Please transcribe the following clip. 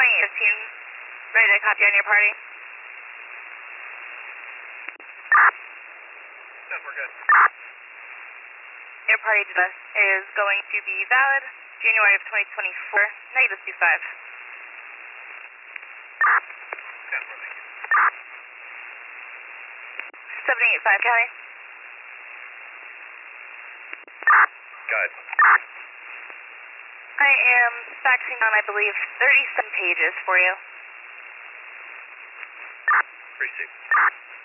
2815, ready to copy on your party. No, we're good. Your party is going to be valid January of 2024, -25. 785, County. Got it. I am faxing on, I believe, 37 pages for you. Received.